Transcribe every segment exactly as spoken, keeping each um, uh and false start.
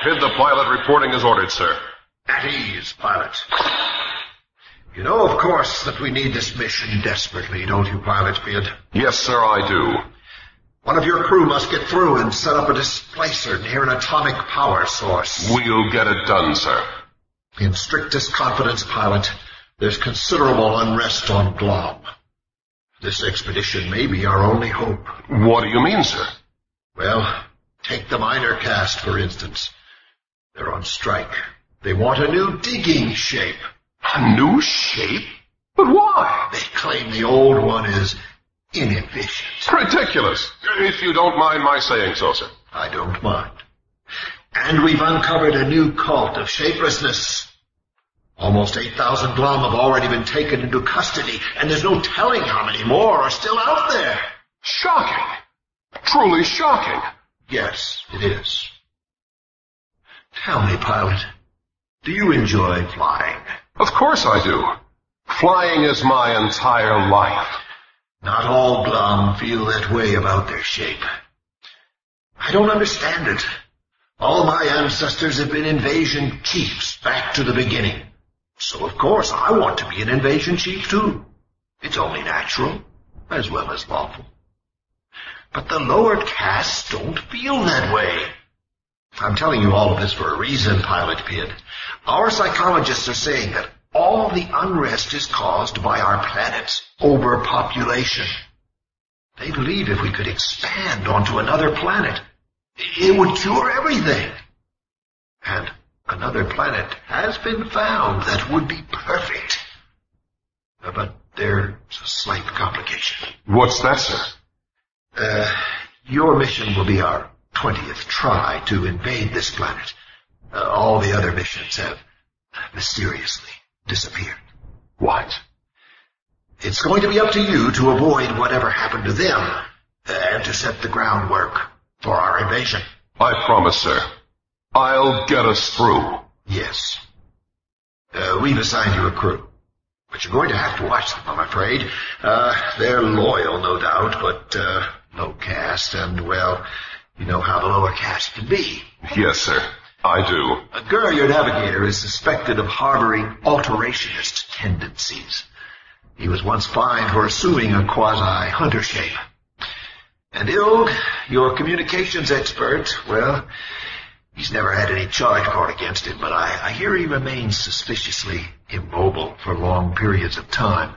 Pidd, the pilot, reporting as ordered, sir. At ease, pilot. You know, of course, that we need this mission desperately, don't you, Pilot Pidd? Yes, sir, I do. One of your crew must get through and set up a displacer near an atomic power source. We'll get it done, sir. In strictest confidence, Pilot, there's considerable unrest on Glom. This expedition may be our only hope. What do you mean, sir? Well, take the minor caste, for instance. They're on strike. They want a new digging shape. A new shape? But why? They claim the old one is inefficient. Ridiculous. If you don't mind my saying so, sir. I don't mind. And we've uncovered a new cult of shapelessness. Almost eight thousand Glom have already been taken into custody, and there's no telling how many more are still out there. Shocking. Truly shocking. Yes, it is. Tell me, Pilot, do you enjoy flying? Of course I do. Flying is my entire life. Not all Glom feel that way about their shape. I don't understand it. All my ancestors have been invasion chiefs back to the beginning. So of course I want to be an invasion chief too. It's only natural, as well as lawful. But the lowered castes don't feel that way. I'm telling you all of this for a reason, Pilot Pidd. Our psychologists are saying that all the unrest is caused by our planet's overpopulation. They believe if we could expand onto another planet, it would cure everything. And another planet has been found that would be perfect. Uh, but there's a slight complication. What's that, sir? Uh, your mission will be our twentieth try to invade this planet. Uh, all the other missions have mysteriously disappeared. What? It's going to be up to you to avoid whatever happened to them, uh, and to set the groundwork for our invasion. I promise, sir. I'll get us through. Yes. Uh, we've assigned you a crew. But you're going to have to watch them, I'm afraid. Uh, they're loyal, no doubt, but, uh, low caste, and, well, you know how the lower caste can be. Yes, sir. I do. A Gur, your navigator, is suspected of harboring alterationist tendencies. He was once fined for assuming a quasi-hunter shape. And Ilg, your communications expert, well, he's never had any charge brought against him, but I, I hear he remains suspiciously immobile for long periods of time.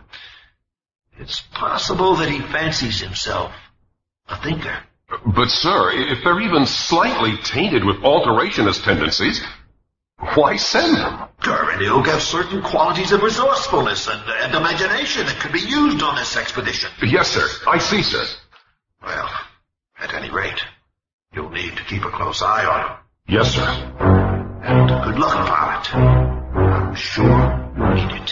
It's possible that he fancies himself a thinker. But, sir, if they're even slightly tainted with alterationist tendencies, why send them? Gur and Ilg have certain qualities of resourcefulness and, and imagination that could be used on this expedition. Yes, sir. I see, sir. Well, at any rate, you'll need to keep a close eye on him. Yes, sir. And good luck, Pilot. I'm sure you'll need it.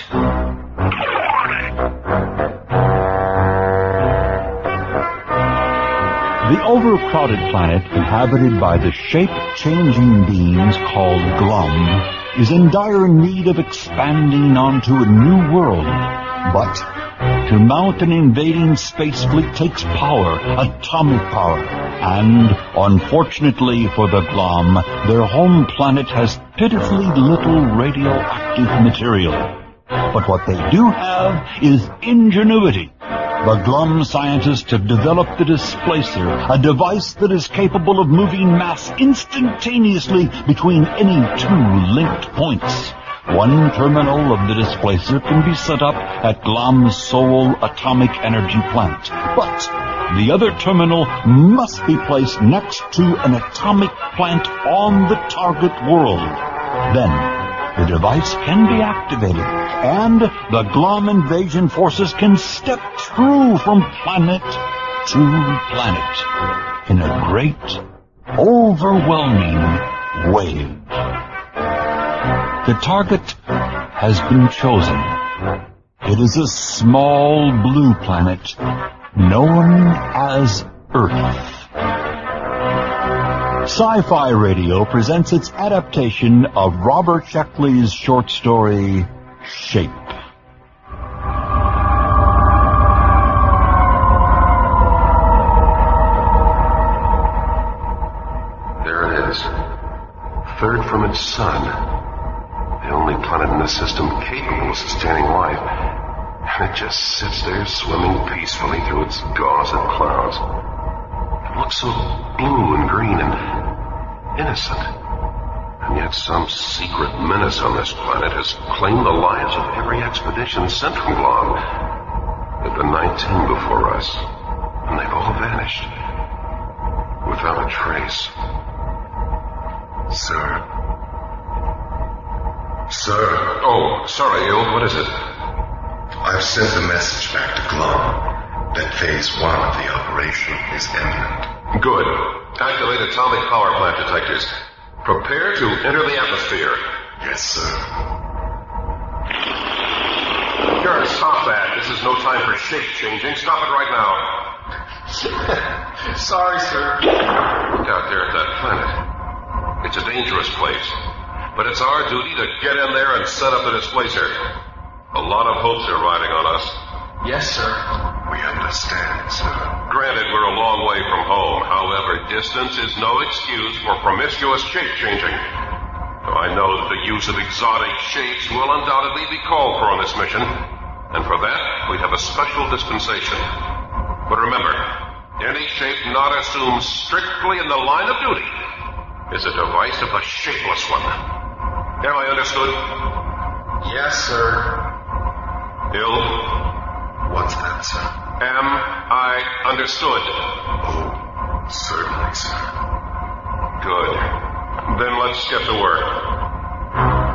The overcrowded planet inhabited by the shape-changing beings called Glom is in dire need of expanding onto a new world. But to mount an invading space fleet takes power, atomic power. And, unfortunately for the Glom, their home planet has pitifully little radioactive material. But what they do have is ingenuity. The Glom scientists have developed the displacer, a device that is capable of moving mass instantaneously between any two linked points. One terminal of the displacer can be set up at Glom's Sol atomic energy plant, but the other terminal must be placed next to an atomic plant on the target world. Then the device can be activated, and the Glom invasion forces can step through from planet to planet in a great, overwhelming wave. The target has been chosen. It is a small blue planet known as Earth. Sci-Fi Radio presents its adaptation of Robert Sheckley's short story, Shape. There it is. third from its sun. The only planet in the system capable of sustaining life. And it just sits there swimming peacefully through its gauze of clouds. It looks so blue and green and innocent. And yet some secret menace on this planet has claimed the lives of every expedition sent from Glom. There have been nineteen before us, and they've all vanished. Without a trace. Sir. Sir. Oh, sorry, Ild. What is it? I've sent the message back to Glom that phase one of the operation is imminent. Good. Activate atomic power plant detectors. Prepare to enter the atmosphere. Yes, sir. Garrett, stop that. This is no time for shape changing. Stop it right now. Sorry, sir. Look out there at that planet. It's a dangerous place. But it's our duty to get in there and set up the displacer. A lot of hopes are riding on us. Yes, sir. We understand, sir. Granted, we're a long way from home. However, distance is no excuse for promiscuous shape-changing. I know that the use of exotic shapes will undoubtedly be called for on this mission. And for that, we have a special dispensation. But remember, any shape not assumed strictly in the line of duty is a device of the shapeless one. Am I understood? Yes, sir. Ill? What's that, sir? Am I understood? Oh, certainly, sir. Good. Then let's get to work.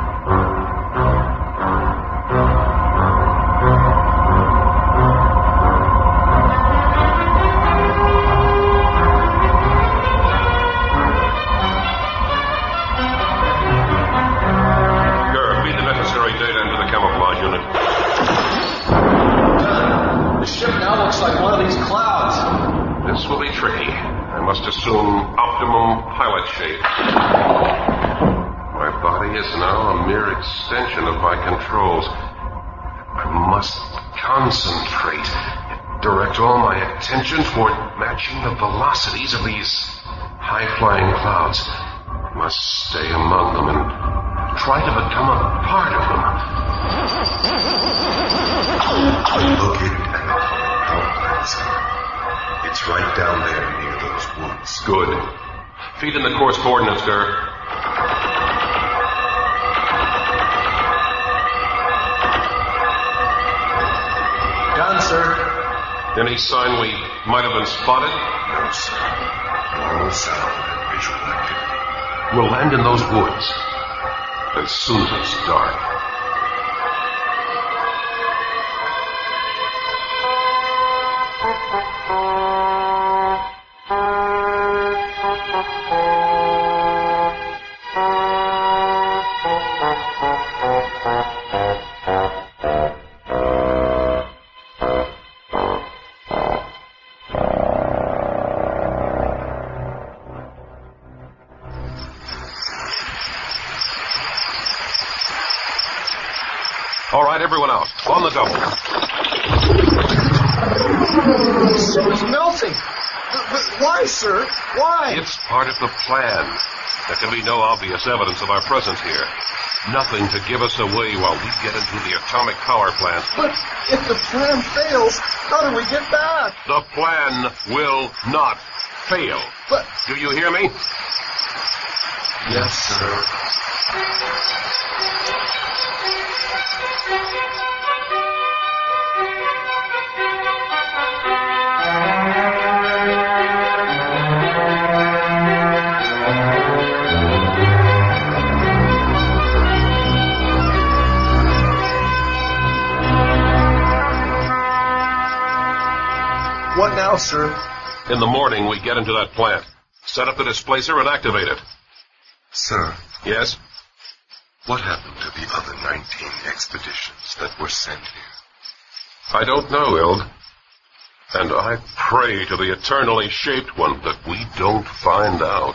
Garrett, feed the necessary data into the camouflage unit. The ship now looks like one of these clouds. This will be tricky. I must assume optimum pilot shape. My body is now a mere extension of my controls. I must concentrate, direct all my attention toward matching the velocities of these high-flying clouds. I must stay among them and try to become a part of them. Look at our power plant, sir. It's right down there near those woods. Good. Feed in the course coordinates, Garrett. Done, sir. Any sign we might have been spotted? No, sir. Normal sound and visual activity. We'll land in those woods as soon as it's dark. All right, everyone out. On the double. It's melting. But, but why, sir? Why? It's part of the plan. There can be no obvious evidence of our presence here. Nothing to give us away while we get into the atomic power plant. But if the plan fails, how do we get back? The plan will not fail. But... Do you hear me? Yes, sir. What now, sir? In the morning, we get into that plant. Set up the displacer and activate it. Sir, Yes? what happened to the other nineteen expeditions that were sent here? I don't know, Ild. And I pray to the eternally shaped one that we don't find out.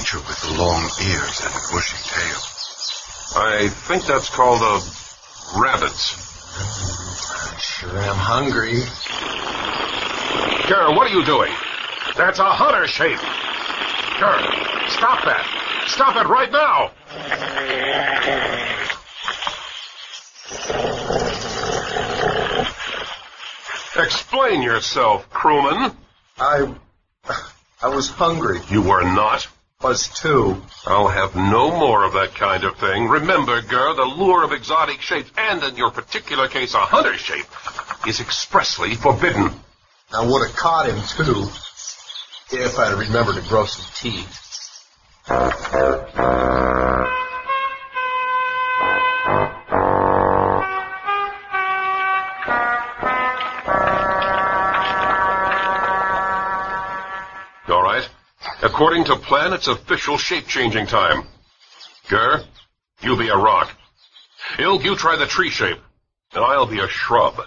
creature with the long ears and bushy tail. I think that's called a rabbit. I sure am hungry. Gur, what are you doing? That's a hunter shape. Gur, stop that. Stop it right now. Explain yourself, crewman. I... I was hungry. You were not. Was too. I'll have no more of that kind of thing. Remember, Gur, the lure of exotic shapes, and in your particular case a hunter shape, is expressly forbidden. I would have caught him, too, if I'd remembered to grow some teeth. All right. According to plan, it's official shape-changing time. Gur, you be a rock. Ilg, you try the tree shape, and I'll be a shrub.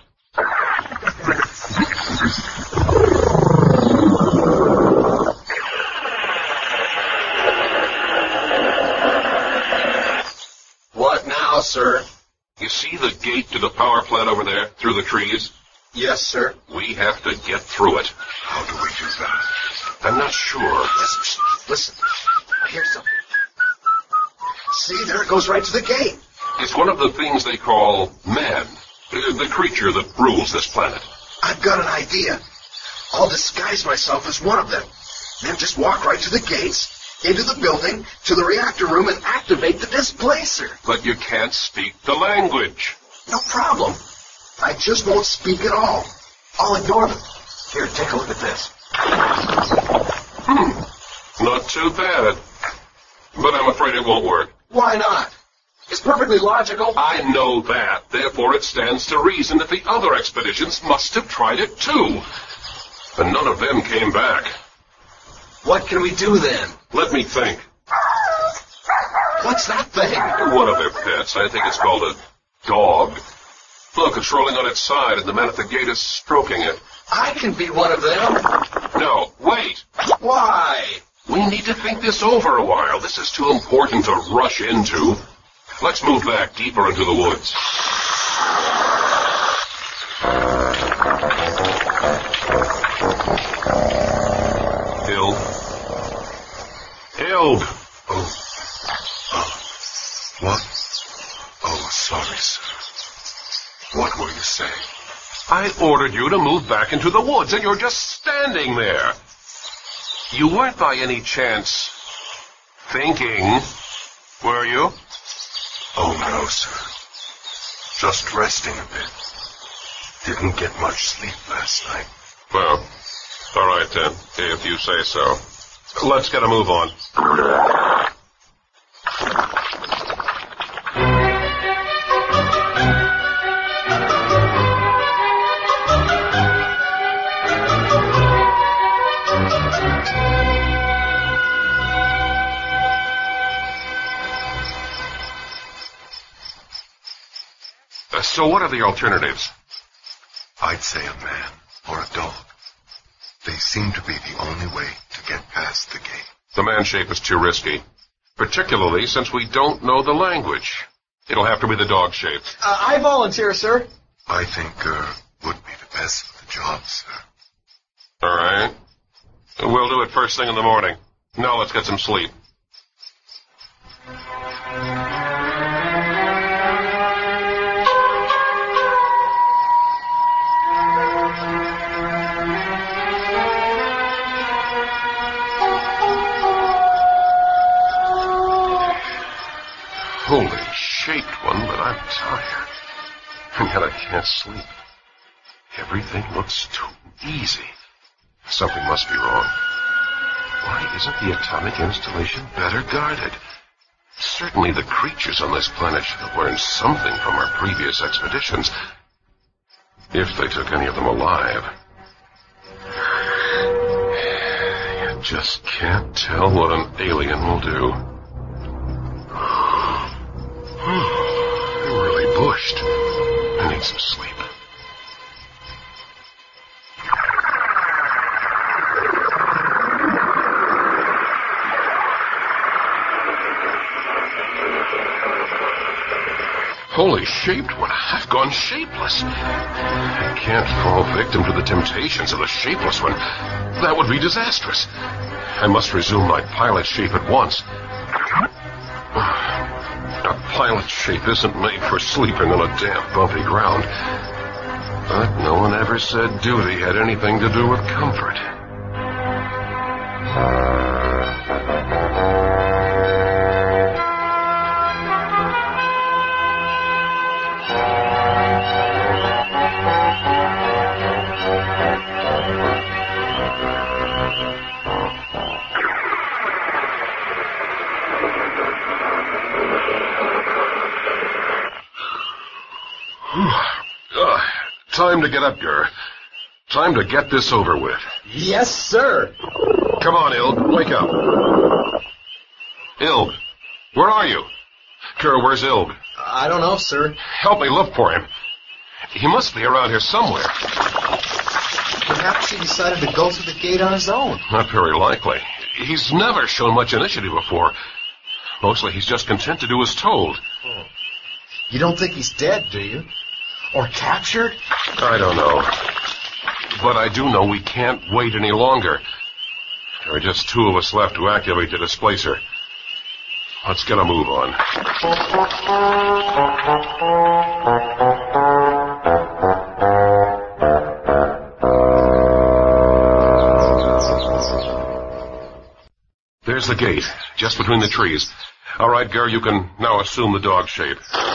What now, sir? You see the gate to the power plant over there, through the trees? Yes, sir. We have to get through it. How do we do that? I'm not sure. Listen, listen. I hear something. See, there it goes right to the gate. It's one of the things they call man, the creature that rules this planet. I've got an idea. I'll disguise myself as one of them. Then just walk right to the gates, into the building, to the reactor room, and activate the displacer. But you can't speak the language. No problem. I just won't speak at all. I'll ignore them. Here, take a look at this. Hmm. Not too bad. But I'm afraid it won't work. Why not? It's perfectly logical. I know that. Therefore, it stands to reason that the other expeditions must have tried it too. And none of them came back. What can we do then? Let me think. What's that thing? One of their pets. I think it's called a dog. Look, it's rolling on its side, and the man at the gate is stroking it. I can be one of them. No, wait. Why? We need to think this over a while. This is too important to rush into. Let's move back deeper into the woods. Ilg. Ilg. Oh. Oh. What? Oh, sorry, sir. What were you saying? I ordered you to move back into the woods, and you're just standing there. You weren't by any chance thinking, were you? Oh, no, sir. Just resting a bit. Didn't get much sleep last night. Well, all right then, if you say so. Let's get a move on. So what are the alternatives? I'd say a man or a dog. They seem to be the only way to get past the gate. The man shape is too risky, particularly since we don't know the language. It'll have to be the dog shape. Uh, I volunteer, sir. I think Gur would be the best for the job, sir. All right. We'll do it first thing in the morning. Now let's get some sleep. Holy shaped one, but I'm tired. And yet I can't sleep. Everything looks too easy. Something must be wrong. Why isn't the atomic installation better guarded? Certainly the creatures on this planet should have learned something from our previous expeditions. If they took any of them alive. You just can't tell what an alien will do. I'm really bushed. I need some sleep. Holy shaped one, I've gone shapeless. I can't fall victim to the temptations of the shapeless one. That would be disastrous. I must resume my pilot shape at once. A pilot shape isn't made for sleeping on a damp, bumpy ground. But no one ever said duty had anything to do with comfort. Uh, time to get up, Gur. Time to get this over with. Yes, sir. Come on, Ilg. Wake up. Ilg, where are you? Gur, where's Ilg? I don't know, sir. Help me look for him. He must be around here somewhere. Perhaps he decided to go through the gate on his own. Not very likely. He's never shown much initiative before. Mostly he's just content to do as told. Oh. You don't think he's dead, do you? Or captured? I don't know. But I do know we can't wait any longer. There are just two of us left to activate the displacer. Let's get a move on. There's the gate, just between the trees. All right, Gur, you can now assume the dog shape.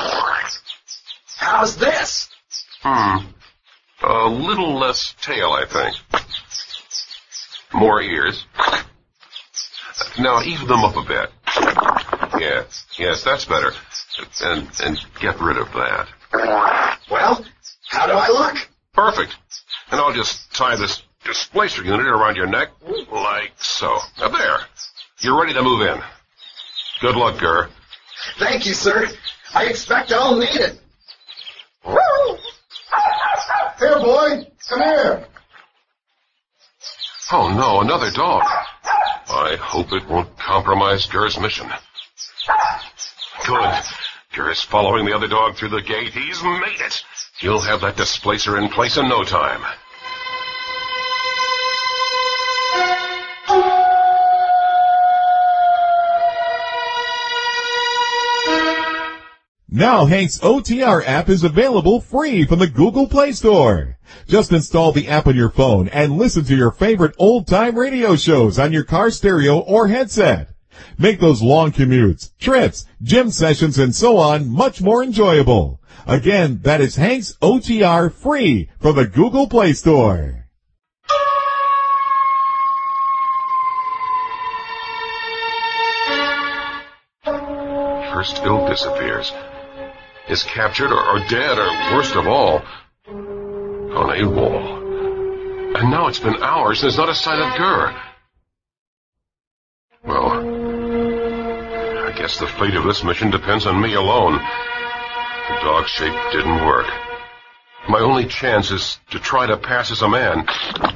How's this? Hmm. A little less tail, I think. More ears. Now, even them up a bit. Yes, yes, that's better. And and get rid of that. Well, how do I look? Perfect. And I'll just tie this displacer unit around your neck, like so. Now there. You're ready to move in. Good luck, Gur. Thank you, sir. I expect I'll need it. Here, boy. Come here. Oh, no, another dog. I hope it won't compromise Gur's mission. Good. Gur is following the other dog through the gate. He's made it. He'll have that displacer in place in no time. Now Hank's O T R app is available free from the Google Play Store. Just install the app on your phone and listen to your favorite old-time radio shows on your car stereo or headset. Make those long commutes, trips, gym sessions, and so on much more enjoyable. Again, that is Hank's O T R free from the Google Play Store. First Ilg disappears. Is captured or, or dead or, worst of all, on a wall. And now it's been hours and there's not a sign of Gur. Well, I guess the fate of this mission depends on me alone. The dog shape didn't work. My only chance is to try to pass as a man.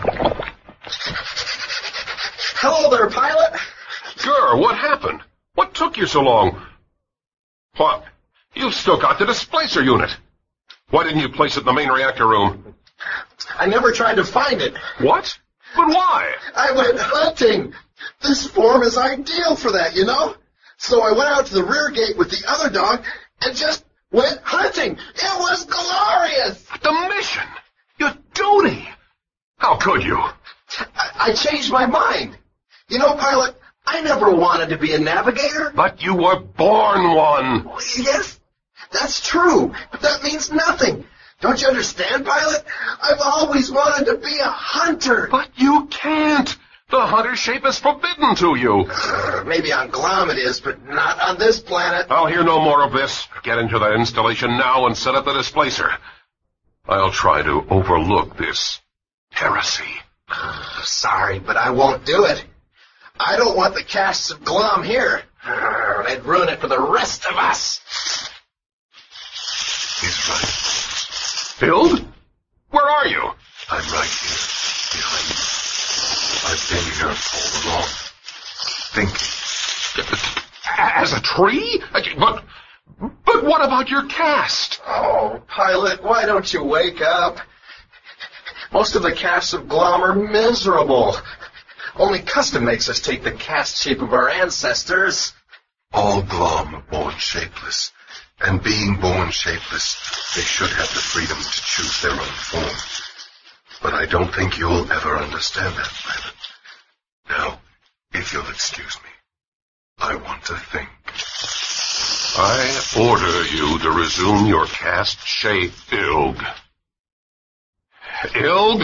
Hello there, pilot. Gur, what happened? What took you so long? What? You've still got the displacer unit. Why didn't you place it in the main reactor room? I never tried to find it. What? But why? I went hunting. This form is ideal for that, you know? So I went out to the rear gate with the other dog and just went hunting. It was glorious. The mission. Your duty. How could you? I, I changed my mind. You know, pilot, I never wanted to be a navigator. But you were born one. Yes, that's true, but that means nothing. Don't you understand, pilot? I've always wanted to be a hunter. But you can't. The hunter shape is forbidden to you. Uh, maybe on Glom it is, but not on this planet. I'll hear no more of this. Get into that installation now and set up the displacer. I'll try to overlook this heresy. Uh, sorry, but I won't do it. I don't want the casts of Glom here. Uh, they'd ruin it for the rest of us. He's right. Ilg? Where are you? I'm right here, behind you. I've been here all along, thinking. As a tree? But, but But what about your cast? Oh, Pilot, why don't you wake up? Most of the casts of Glom are miserable. Only custom makes us take the cast shape of our ancestors. All Glom are born shapeless, and being born shapeless, they should have the freedom to choose their own form. But I don't think you'll ever understand that, Pilot. Now, if you'll excuse me, I want to think. I order you to resume your cast shape, Ilg. Ilg?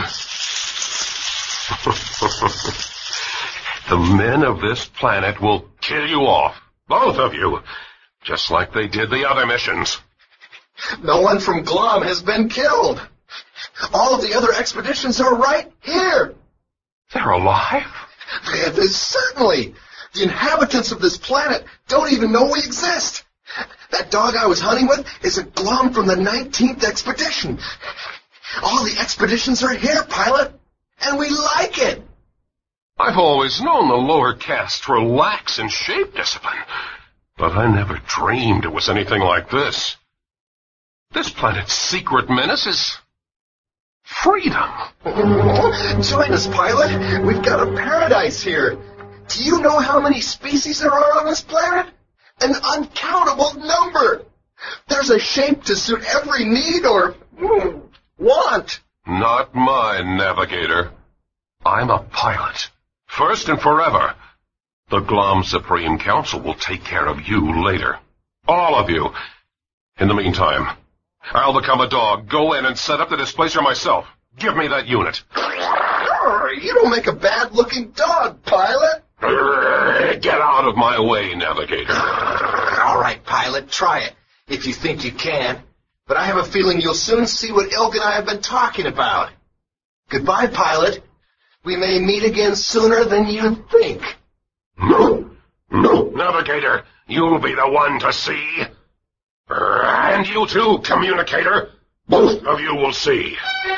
The men of this planet will kill you off. Both of you. Just like they did the other missions. No one from Glom has been killed. All of the other expeditions are right here. They're alive? They- they- Certainly. The inhabitants of this planet don't even know we exist. That dog I was hunting with is a Glom from the nineteenth expedition. All the expeditions are here, Pilot, and we like it. I've always known the lower castes were lax in shape discipline, but I never dreamed it was anything like this. This planet's secret menace is freedom. Join us, Pilot. We've got a paradise here. Do you know how many species there are on this planet? An uncountable number. There's a shape to suit every need or mm, want. Not mine, Navigator. I'm a pilot. First and forever. The Glom Supreme Council will take care of you later. All of you. In the meantime, I'll become a dog, go in and set up the displacer myself. Give me that unit. You don't make a bad-looking dog, Pilot. Get out of my way, Navigator. All right, Pilot, try it, if you think you can. But I have a feeling you'll soon see what Ilg and I have been talking about. Goodbye, Pilot. We may meet again sooner than you think. No, no, Navigator, you'll be the one to see. And you too, Communicator. Both of you will see.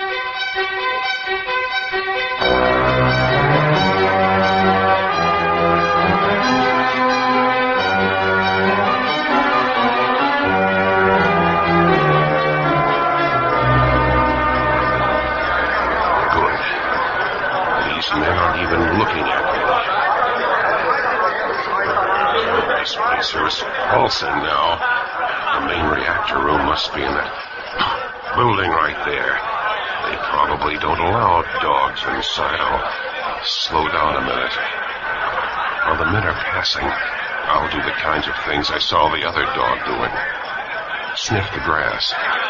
Men aren't even looking at me. The displacer is pulsing now. The main reactor room must be in that building right there. They probably don't allow dogs inside. I'll slow down a minute. While the men are passing, I'll do the kinds of things I saw the other dog doing. Sniff the grass.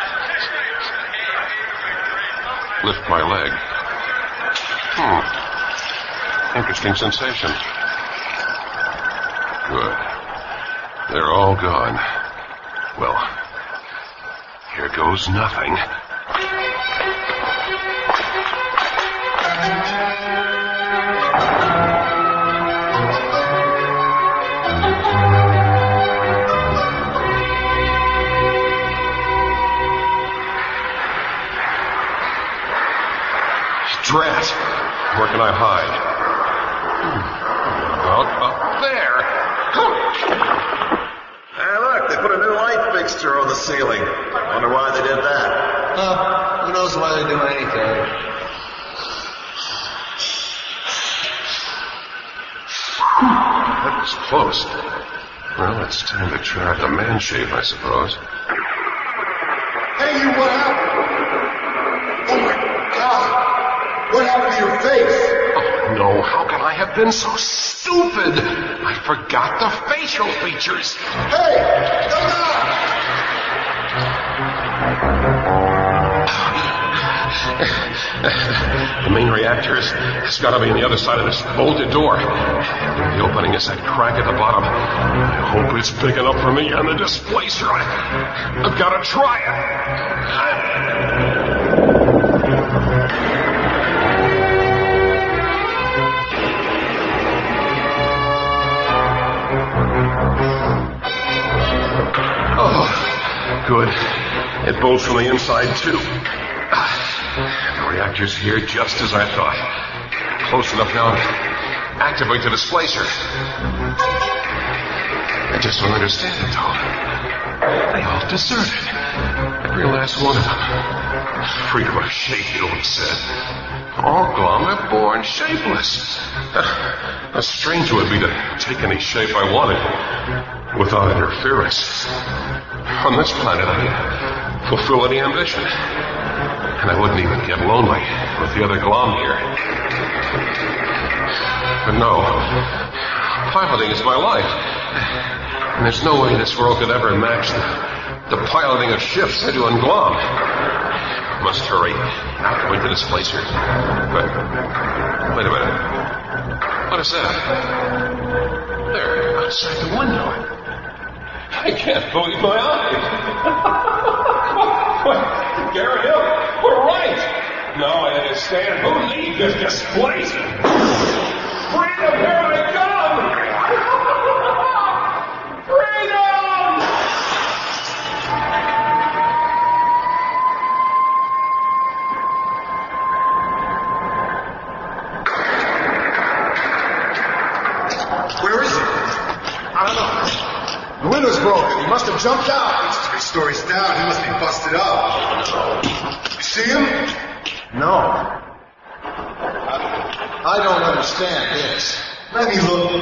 Lift my leg. Hmm. Interesting sensation. Good. They're all gone. Well, here goes nothing. Drat! Where can I hide? About up there. Hey, look, they put a new light fixture on the ceiling. Wonder why they did that. Uh, who knows why they're doing anything? That was close. Well, it's time to try out the man shape, I suppose. Hey, you, what happened? Oh, my God. What happened to your face? Oh, no, how could I have been so stupid? I forgot the facial features. Hey, no, no. The main reactor is, has got to be on the other side of this bolted door. The opening is that crack at the bottom. I hope it's big enough for me and the displacer. I, I've got to try it. Oh, good. It bolts from the inside, too. The reactor's here just as I thought. Close enough now to activate the displacer. I just don't understand it, though. They all deserted. Every last one of them. Freedom of shape, you know, he said. All Glum are born shapeless. How strange it would be to take any shape I wanted without interference. On this planet, I could fulfill any ambition. And I wouldn't even get lonely with the other Glum here. But no, piloting is my life. And there's no way this world could ever match the, the piloting of ships I do in Glum. I must hurry. Go into this place here. But, wait a minute. What is that? There, outside the window. I can't believe my eyes. What? Garrett Hill, we're right. Now I understand who leads this displacement. Freedom, here I come! Freedom! Where is he? I don't know. The window's broken. He must have jumped out. He's three stories down. He must be busted up. You see him? No. I don't understand this. Let me look.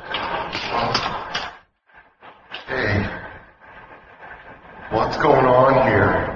Hey, what's going on here?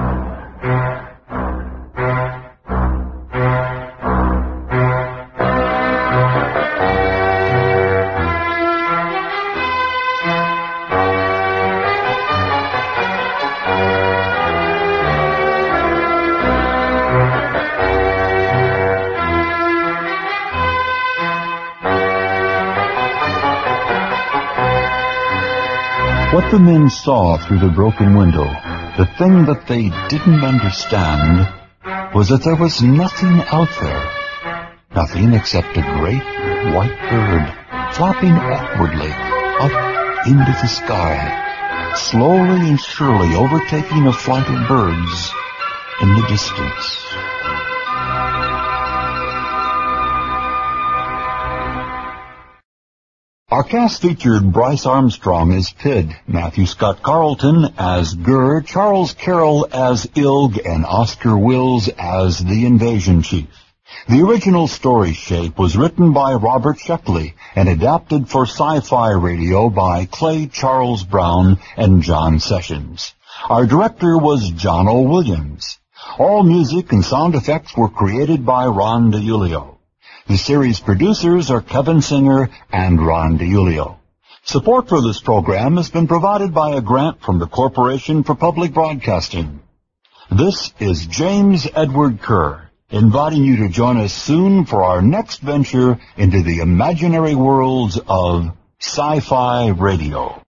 What the men saw through the broken window, the thing that they didn't understand, was that there was nothing out there. Nothing except a great white bird flapping awkwardly up into the sky, slowly and surely overtaking a flight of birds in the distance. Our cast featured Bryce Armstrong as Pid, Matthew Scott Carlton as Gurr, Charles Carroll as Ilg, and Oscar Wills as the Invasion Chief. The original story Shape was written by Robert Sheckley and adapted for Sci-Fi Radio by Clay Charles Brown and John Sessions. Our director was John O. Williams. All music and sound effects were created by Ron DiIulio. The series producers are Kevin Singer and Ron DiIulio. Support for this program has been provided by a grant from the Corporation for Public Broadcasting. This is James Edward Kerr, inviting you to join us soon for our next venture into the imaginary worlds of Sci-Fi Radio.